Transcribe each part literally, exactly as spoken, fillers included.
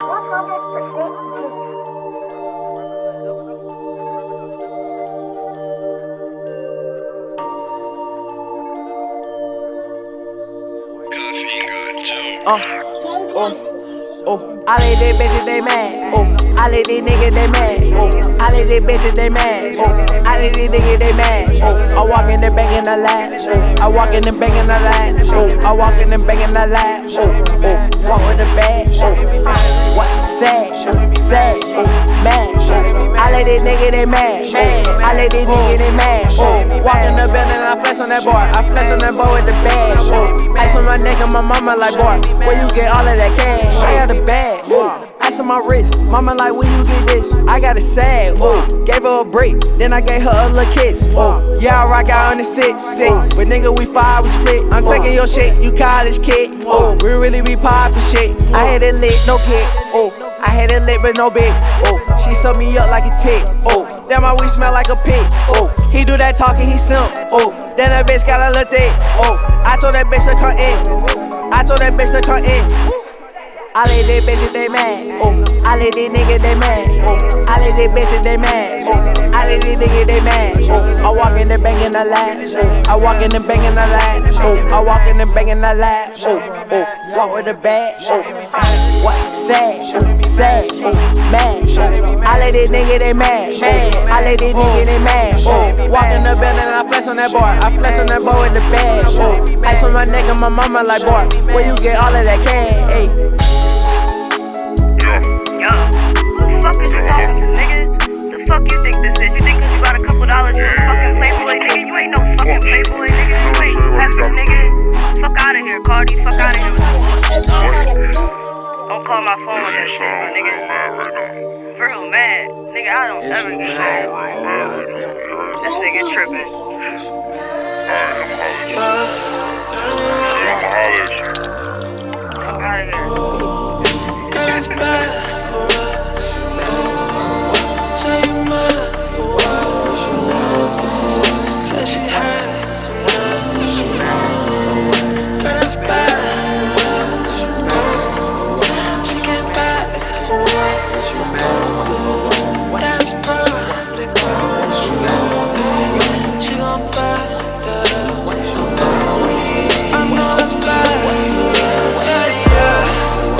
one hundred percent geek. Uh, oh, oh, all of these bitches they mad. Oh, all of these niggas they mad. Oh, all of these bitches they mad. Oh, all of these niggas they mad. Oh, I walk in the bank in the lab. Oh, I walk in the bank in the lab. Oh, I walk in the bank in the lab. Oh, oh, walk with the bag. Oh, what? Sad, sad, oh, mad. All of these niggas they mad. Oh, all of these niggas they mad. Oh, walk in the building and I flex on that board. I flex on that board with the bag. Oh, ice on my neck and my mama like, boy, where you get all of that cash? I got a bag, ooh. Ice on my wrist, mama like, where you get this? I got it sad, ooh. Gave her a break, then I gave her a little kiss, ooh. Yeah, I rock out on the six, six. But nigga, we five, we split. I'm taking your shit, you college kid, ooh. We really be poppin' shit. I had it lit, no kid, ooh. I had it lit, but no big, ooh. She sewed me up like a tick, ooh. Damn, my weed smell like a pig, ooh. He do that talking, he simp, ooh. Then that bitch got a little thick, ooh. I told that bitch to come in. I told that bitch to come in. All of these bitches they mad. Oh, all of these niggas they mad. Oh, all of these bitches they mad. Oh, all of these niggas they mad. Oh, I walk in the bank in the lab. Oh, I walk in the bank in the lab. Oh, I walk in the bank in the lab. Oh, oh, walk with the bag. Oh, what? Sad, sad, oh, mad. All of these niggas they mad. All of these niggas they mad. Oh, walk in the building and I flex on that board. I flex on that board with the bag. Oh, ice on my neck and my mama like, boy, where you get all of that cash? Hey. Yo, who the fuck is you talking to, nigga? The fuck you think this is? You think cause you got a couple dollars you a fucking playboy, nigga? You ain't no fucking playboy, nigga. You ain't nothing, nigga. Fuck out of here, Cardi. Fuck out of here. Don't call my phone with that shit, my nigga. For real mad. Nigga, I don't ever get mad. This nigga tripping. Fuck out of here. It's bad for us. Say you mad, but why would you know? Say she had enough. It's bad for us. She came back for what you know. That's probably cause she gon' back that up. I know it's bad for us. Yeah, yeah.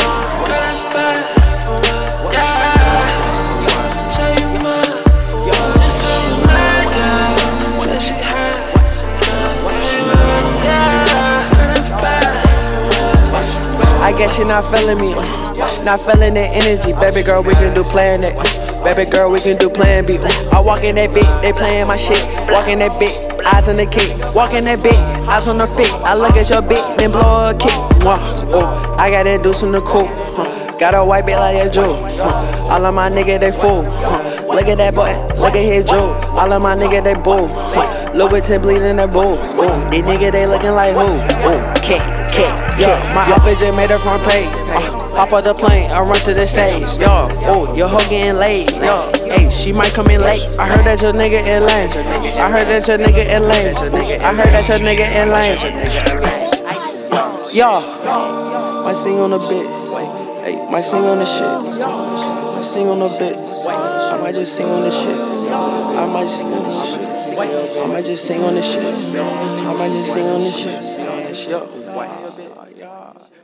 I guess you're not feeling me, not feeling the energy. Baby girl, we can do plan A. Baby girl, we can do plan B. I walk in that bitch, they playing my shit. Walk in that bitch, eyes on the kick. Walk in that bitch, eyes on the feet. I look at your bitch, then blow a kick. Oh, I got that deuce in the coupe. Got a white bitch like a Jew. All of my niggas, they fool. Look at that boy, look at his Jew. All of my niggas, they boo. Louboutin bleeding that boo. These niggas, they looking like who? Cat, cat, yeah. My outfit just made her front page. Uh, hop off the plane, I run to the stage. Yo, oh, your hoe getting laid. Yo, hey, she might come in late. I heard that your nigga in lane. I heard that your nigga in lane. I heard that your nigga in lane. Yo, might sing on the bit. Hey, might sing on the shit. I sing on the bit. I might just sing on the shit. I might sing on the shit. I might just sing on the shit. I might just sing on the shit. Yo.